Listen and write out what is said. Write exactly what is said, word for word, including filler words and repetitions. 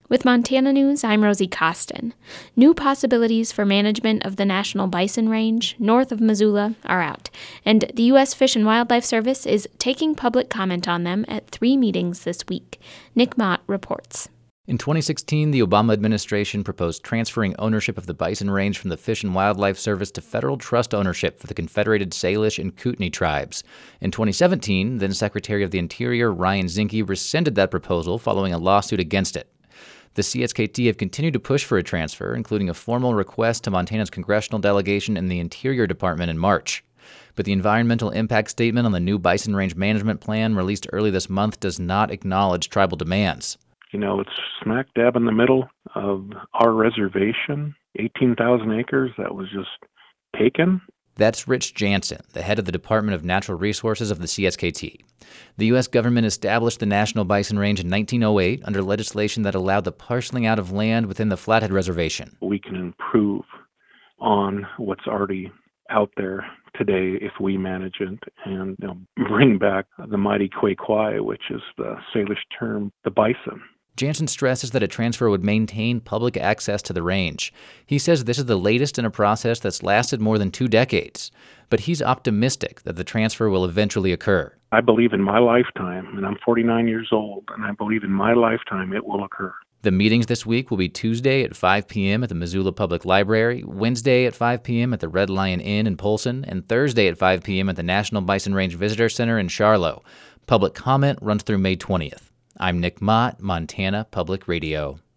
With Montana News, I'm Rosie Costin. New possibilities for management of the National Bison Range north of Missoula are out, and the U S Fish and Wildlife Service is taking public comment on them at three meetings this week. Nick Mott reports. In twenty sixteen, the Obama administration proposed transferring ownership of the bison range from the Fish and Wildlife Service to federal trust ownership for the Confederated Salish and Kootenai tribes. In twenty seventeen, then Secretary of the Interior Ryan Zinke rescinded that proposal following a lawsuit against it. The C S K T have continued to push for a transfer, including a formal request to Montana's congressional delegation and the Interior Department in March. But the environmental impact statement on the new bison range management plan released early this month does not acknowledge tribal demands. You know, it's smack dab in the middle of our reservation, eighteen thousand acres that was just taken. That's Rich Jansen, the head of the Department of Natural Resources of the C S K T. The U S government established the National Bison Range in nineteen oh eight under legislation that allowed the parceling out of land within the Flathead Reservation. We can improve on what's already out there today if we manage it and you know, bring back the mighty Kwe-Kwai, which is the Salish term, the bison. Jansen stresses that a transfer would maintain public access to the range. He says this is the latest in a process that's lasted more than two decades, but he's optimistic that the transfer will eventually occur. I believe in my lifetime, and I'm forty-nine years old, and I believe in my lifetime it will occur. The meetings this week will be Tuesday at five p.m. at the Missoula Public Library, Wednesday at five p.m. at the Red Lion Inn in Polson, and Thursday at five p.m. at the National Bison Range Visitor Center in Charlotte. Public comment runs through May twentieth. I'm Nick Mott, Montana Public Radio.